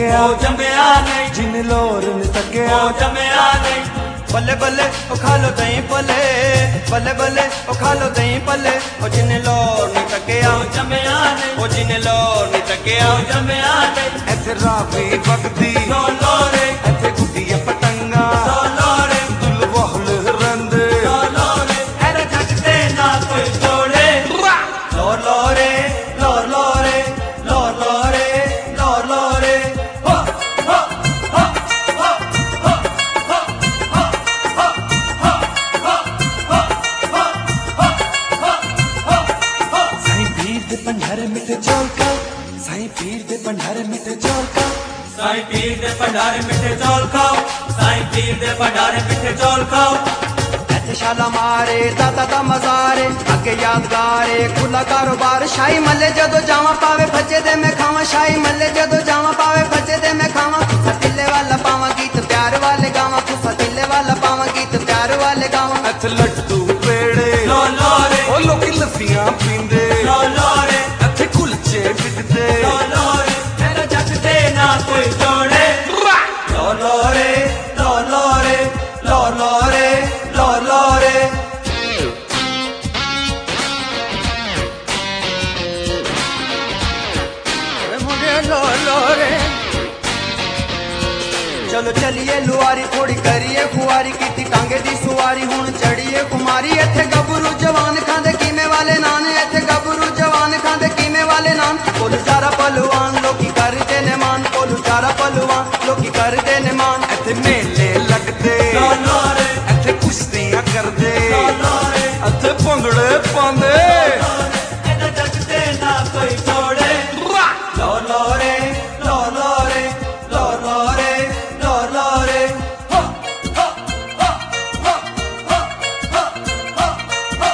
तकिया ओ जमिया नहीं, जिन लोर ने तकिया ओ जमिया नहीं। बल्ले बल्ले ओ खा लो दही पले, बल्ले बल्ले ओ खा लो दही पले, ओ जिन लोर ने तकिया ओ जमिया नहीं, ओ जिन लोर ने तकिया ओ जमिया नहीं। ऐथे रावी बगदी लो लोरे, ऐथे गुड्डिया पतंगा लो लोरे, दुल वहल रंदे लो लोरे, ऐरे जगते ना कोई जोड़े। लो लोरे लो लोरे लो लोरे लो लोरे। हो हो हो हो हो हो हो हो हो हो हो हो हो। साईं पीर दे भंडारे मिठे चौल खाओ, साईं पीर दे भंडारे मिठे चौल खाओ, साईं पीर दे भंडारे मिठे चौल खाओ, साईं पीर दे भंडारे मिठे चौल खाओ। ऐथे शाला मारे दाता दा मजारे, अगे यादगारे खुला कारोबार। शाही मल्ले जदों जावा पावे भजे दे मैं खावा, शाही मल्ले जदों जावा पावे भजे दे मैं खावा। फतीले वाला पावा गीत प्यार वाले गावा, फतीले वाला पावा गीत प्यार वाले गावा। ऐथे लड्डू पेड़े लो लोरे, ओ लोकी लस्सियां पींदे, लो लोरे, ऐथे कुलचे बिकदे लो लोरे, ऐरे जगते ना कोई जोड़े। लो लोरे लो लोरे लो लोरे लो लोरे। लो लोरे। चलो चलिए लुआरी थोड़ी करिए खुआरी, की टांगे दी सुवारी हुण चढ़िए कुमारी। इत्थे गबरू जवान खांदे कीमे वाले नान, इत्थे गबरू जवान खांदे कीमे वाले नान। कोलू सारा पलवान लोकी करदे ने मान, कोलू सारा पलवान लोकी करदे ने मान। ऐथे मेले लगदे लो लोरे, ऐथे कुश्तियां करदे, लो लोरे, ऐथे भंगड़े पांदे ऐरे जगते ना कोई जोड़े। लो लोरे लो लोरे लो लोरे लो लोरे। हो हो हो हो हो हो हो हो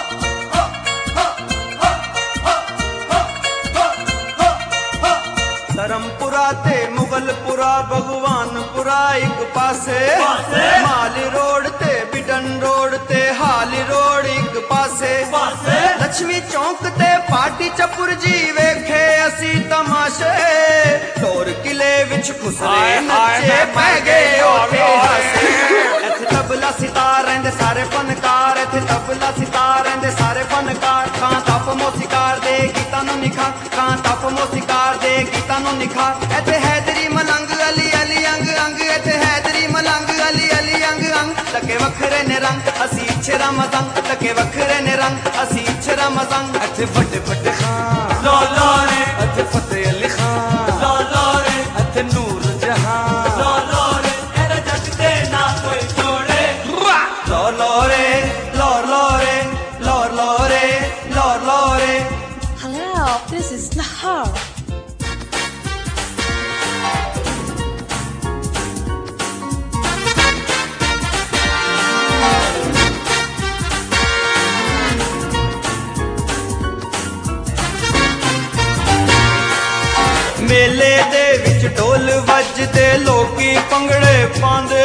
हो हो हो। धर्मपुरा ते मुगलपुरा भगवानपुरा एक पासे, पासे। माली रोड ते बिडन रोड ते हाली रोड एक पासे। पासे। लक्ष्मी चौक ते पार्टी चपुर जी वेखे असी तमाशे। टोर किले विच खुसरे नचे पै गए ओथे हासे। इत्थे तबला सितार रहिंदे सारे फनकार, इत्थे तबला सितार रहिंदे सारे फनकार। खां तप मोसीकार दे गीतां नूं निखार, खां तप मोसीकार दे गीतां नूं निखार। इत्थे हैदरी मलंग अली अली अंग अंग, इत्थे हैदरी मलंग अली अली अंग अंग। लगे वखरे ने रंग असी इच्छे रमजंग, लगे वखरे ने रंग असी इच्छे रमजंग। ऐथे बड़े बड़े खान, लो लोरे, ऐथे फतेह अली खान, लो लोरे, ऐथे नूर जहां, लो लोरे, ऐरे जगते ना कोई जोड़े। लो लोरे लो लोरे लो लोरे लो लोरे। Hello, this is Nahar. मेले दे विच ढोल वजदे लोकी पंगड़े पांदे।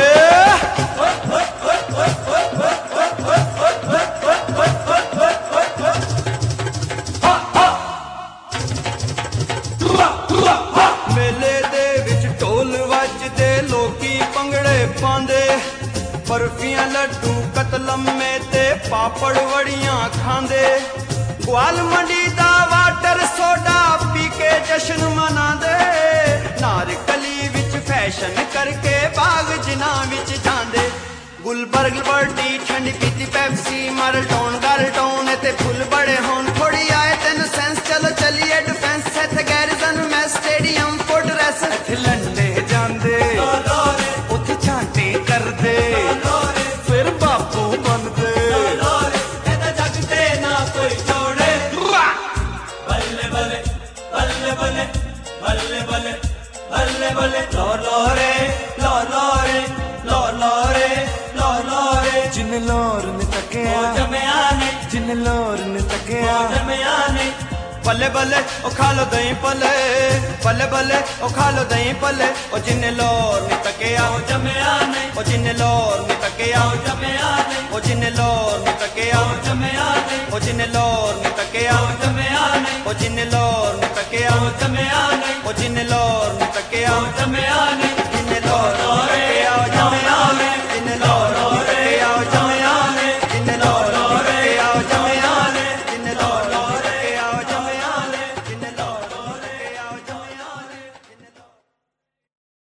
मेले दे विच ढोल वजदे लोकी पंगड़े पांदे। बर्फियां लड्डू कतलम्मे ते पापड़ वड़ियां खांदे। ग्वाल मंडी दा वाटर सोडा पी के जश्न मनांदे। नारकली विच फैशन करके बाग जिना विच जांदे। गुलबर्ग बर्डी ठंडी पीती पेप्सी, मारल टोन गल टोन ते फुल बड़े होन। थोड़ी आए तेन सेंस चलो चलिए डिफेंस, इत्थे गैरिजन में स्टेडियम फोर्ट्रेस। ऐथे लंडे जांदे लो लोरे, उत्थे झांटी करदे, लो लोरे, फिर बापू बनदे। लो लोरे, ऐरे जगते ना कोई जोड़े। बल्ले बल्ले बल्ले बल्ले बल्ले बल्ले बल्ले बल्ले। लो लोरे लो लोरे लो लोरे लो लोरे। जिन लोर ने ओ तकिया जमिया नहीं, जिन लोर ने ओ तकिया जमिया नहीं। बल्ले बल्ले ओ खा लो दही पले, बल्ले बल्ले ओ खा लो दही पले। ओ जिन लोर ने तकिया ओ जमिया नहीं, ओ जिन लोर ने तकिया ओ जमिया नहीं, ओ जिन लोर ने तकिया ओ जमिया नहीं, ओ जिन लोर ने तकिया ओ जमिया नहीं, ओ जिन लोर ने तकिया ओ जमिया नहीं, ओ जिन लोर ने तकिया जमया नी